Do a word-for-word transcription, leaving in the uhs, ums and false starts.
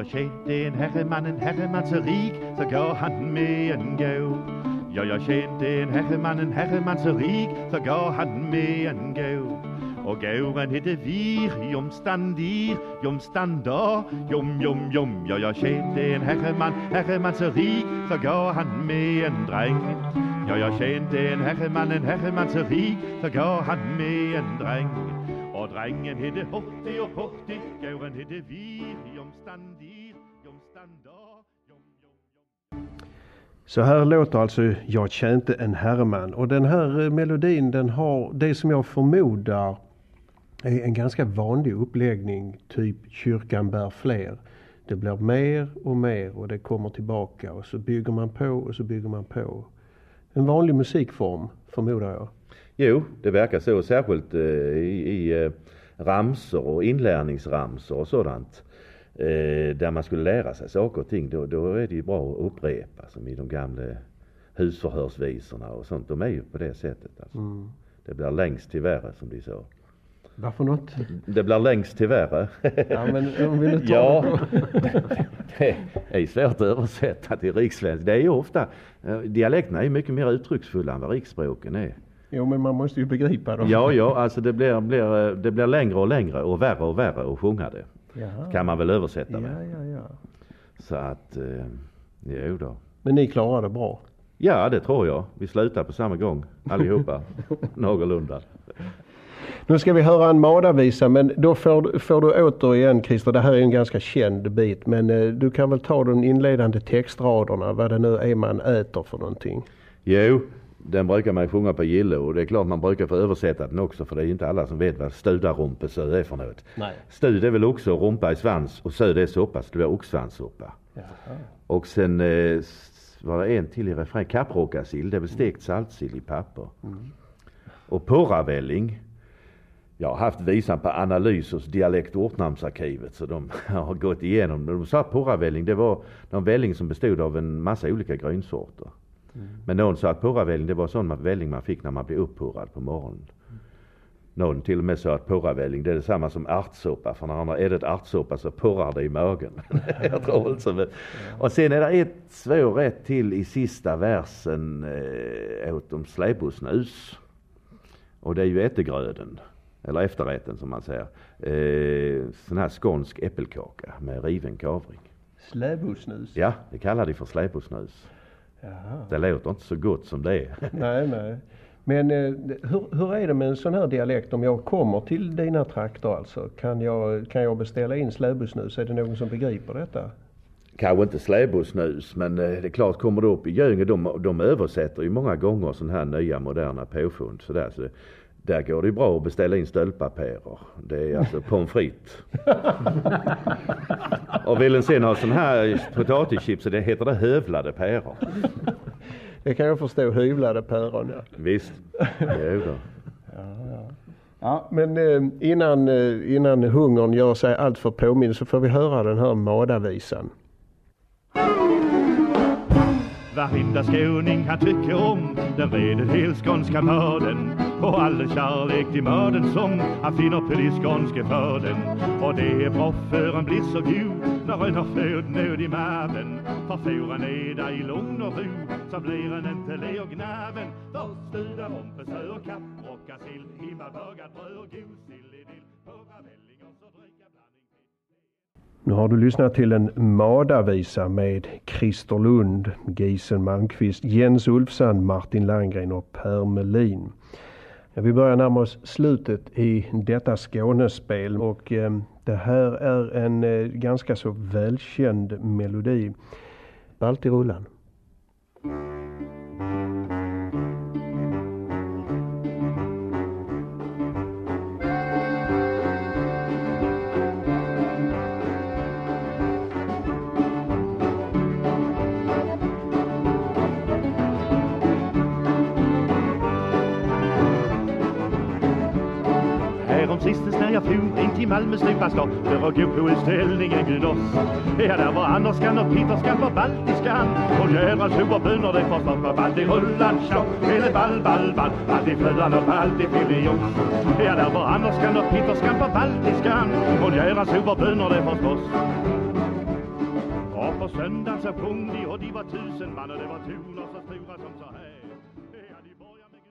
jag kände en herreman, en herreman så rik, så gav han med en gå. Ja, jag kände en herreman, en herreman så rik, så gav han med en gå. Och gåren hette Vir, jom standir, jom standa, jom, jom, jom. Ja, jag kände en herreman, herreman så rik, så gav han med en dräng. Ja, jag kände en herreman, en herreman så rik, så gav han med en dräng. Och drängen hette Horti och Porti, gåren hette Vir, jom standir, jom standa, jom, jom, jom. Så här låter alltså Jag kände en herreman. Och den här melodin, den har det som jag förmodar är en ganska vanlig uppläggning, typ Kyrkan bär fler. Det blir mer och mer och det kommer tillbaka och så bygger man på och så bygger man på. En vanlig musikform, förmodar jag. Jo, det verkar så, särskilt eh, i, i eh, ramsor och inlärningsramsor och sådant. Eh, där man skulle lära sig saker och ting, då, då är det ju bra att upprepa, som i de gamla husförhörsvisorna och sånt. De är ju på det sättet. Alltså. Mm. Det blir längst till värre, som de sa. Varför något? Det blir längst till värre. Ja, men om vi nu tar ja, det är svårt att översätta till rikssvensk. Det är ju ofta, dialekterna är mycket mer uttrycksfulla än vad riksspråken är. Jo, men man måste ju begripa dem. Ja, ja, alltså det blir, blir, det blir längre och längre och värre och värre att sjunga det. Jaha. Kan man väl översätta med. Ja, ja, ja. Så att, eh, jo då. Men ni klarar det bra? Ja, det tror jag. Vi slutar på samma gång, allihopa. Någorlunda. Nu ska vi höra en madavisa, men då får, får du återigen, Christer, det här är en ganska känd bit, men eh, du kan väl ta de inledande textraderna, vad det nu är man äter för någonting. Jo, den brukar man sjunga på gille och det är klart man brukar få översätta den också, för det är inte alla som vet vad studarumpesö är för något. Nej. Stud är väl också rumpa i svans och söd är soppa, så det blir oxsvanssoppa. Jaha. Och sen eh, var det en till i refräng, kapprockarsill, det är väl stekt saltsill i papper. Mm. Och porravälling. Jag har haft visan på analys hos dialekt- och ortnamnsarkivet, så de har gått igenom. De sa att porravälling, det var en välling som bestod av en massa olika grönsorter. Mm. Men någon sa att porravälling, det var sån välling man fick när man blev upppurrad på morgonen. Mm. Någon till och med sa att porravälling, det är detsamma som ärtsoppa, för när han har ätit ärtsoppa så porrar det i magen. Jag tror inte så. Men. Och sen är det ett svår rätt till i sista versen eh, åt om släbosnus. Och det är ju ättegröden. Eller efterrätten som man säger. Eh, sån här skånsk äppelkaka med riven kavring. Släbosnus? Ja, det kallar de för släbosnus. Jaha. Det låter inte så gott som det är. Nej, nej. Men eh, hur, hur är det med en sån här dialekt? Om jag kommer till dina trakter alltså, kan jag, kan jag beställa in släbosnus? Är det någon som begriper detta? Kanske inte släbosnus, men eh, det är klart, kommer du upp i Göinge, de, de översätter ju många gånger sån här nya moderna påfund. Så där, så det, där går det bra att beställa in stöldpaperer. Det är alltså pommes frites. Och vill en sen ha sån här potatischips, så det heter det hövlade päror. Det kan jag förstå, hyvlade päron. Ja. Visst, det är det. Ja, ja. Ja, men eh, innan, eh, innan hungern gör sig allt för påminn så får vi höra den här madavisan. Varenda skåning han tycker om den vederhällskånska maden, och all kärlek till maden som han finner på de skånske föden. Och det är bra för han blir så god när en har född nöd i maven. För får han neda i lugn och ro så blir han inte le och gnaven. För studar om besö och kapprockarsill, himmelbagad bröd och gosill i dill, porravälling och så dricka blandning. Nu har du lyssnat till en madavisa med Christer Lund, Gisen Malmqvist, Jens Ulfsand, Martin Landgren och Per Melin. Vi börjar närma oss slutet i detta Skånespel och eh, det här är en eh, ganska så välkänd melodi. Baltirullan. Sistens när jag for in till Malmö slipastar för att gå på utställningen Gudås. Ja, där var Anderskan och Peterskan på baltiskan, och jävla superbönor det förstås på Baltirullan. Tja, eller ball, ball, ball, baltiflödan och baltifilion. Ja, där var Anderskan och Peterskan på baltiskan, och jävla superbönor det förstås. på söndagen så sjöng de och de var tusen man och det var toner så stora som så här.